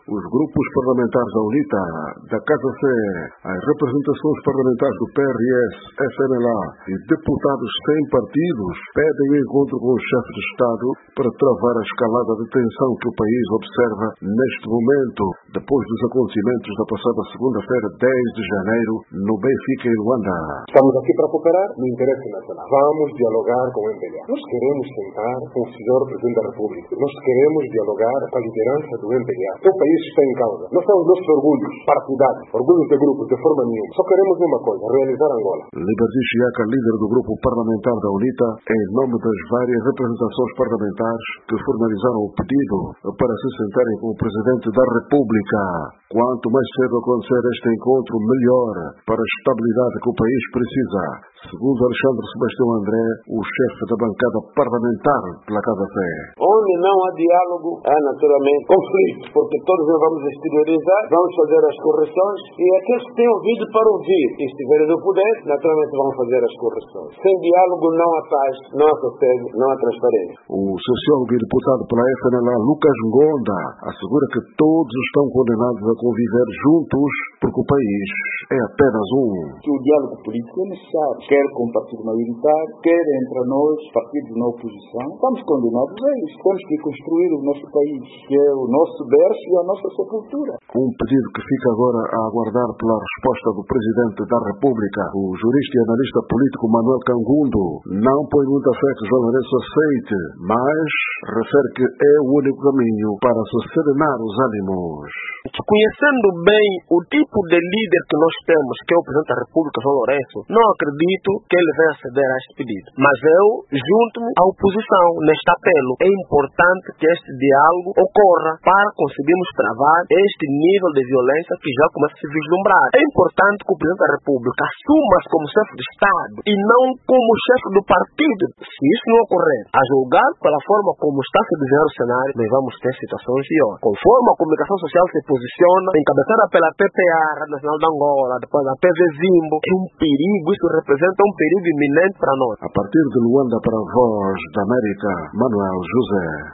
os grupos parlamentares da UNITA, da Casa C, as representações parlamentares do PRS, FNLA e deputados sem partidos pedem o encontro com o chefe de Estado para travar a escalada de tensão que o país observa neste momento, depois dos acontecimentos da passada segunda-feira, 10 de janeiro, no Benfica e Luanda. Estamos aqui para cooperar no interesse nacional. Vamos dialogar com o MPLA. Nós queremos sentar com o senhor Presidente da República. Nós queremos dialogar com a liderança do MPLA. O país está em causa. Nós temos nossos orgulhos partidários, orgulhos de grupos, de forma nenhuma. Só queremos uma coisa, realizar Angola. Liberty Chiaca, líder do grupo parlamentar da UNITA, em nome das várias representações parlamentares que formalizaram o pedido para se sentarem com o Presidente da República. Quanto mais cedo acontecer este encontro, melhor para a estabilidade que o país precisa, segundo Alexandre Sebastião André, o chefe da bancada parlamentar pela Casa Fé. Onde não há diálogo, há naturalmente conflito, porque todos nós vamos exteriorizar, vamos fazer as correções e aqueles que têm ouvido para ouvir e estiverem no poder, naturalmente vão fazer as correções. Sem diálogo não há paz, não há sossego, não há transparência. O sociólogo e deputado pela FNLA, Lucas Ngonda, assegura que todos estão condenados a conviver juntos porque o país é apenas um. Que o diálogo político é necessário, quer com o partido maioritário, quer entre nós, partidos na oposição. Estamos condenados a isso. Temos que construir o nosso país, que é o nosso berço e a nossa sepultura. Um pedido que fica agora a aguardar pela resposta do Presidente da República. O jurista e analista político Manuel Cangundo não põe muita fé que João Lourenço aceite, mas refere que é o único caminho para se serenar os ânimos. Conhecendo bem o tipo de líder que nós temos, que é o Presidente da República, João Lourenço, não acredito que ele venha ceder a este pedido. Mas eu junto-me à oposição neste apelo. É importante que este diálogo ocorra para conseguirmos travar este nível de violência que já começa a se vislumbrar. É importante que o Presidente da República assuma-se como chefe de Estado e não como chefe do partido. Se isso não ocorrer, a julgar pela forma como está se desenhar o cenário, nós vamos ter situações piores. Conforme a comunicação social se posiciona, encabeçada pela PPA, Rádio Nacional de Angola, depois a PV Zimbo, é um perigo, isso representa um perigo iminente para nós. A partir de Luanda para a Voz da América, Manuel José.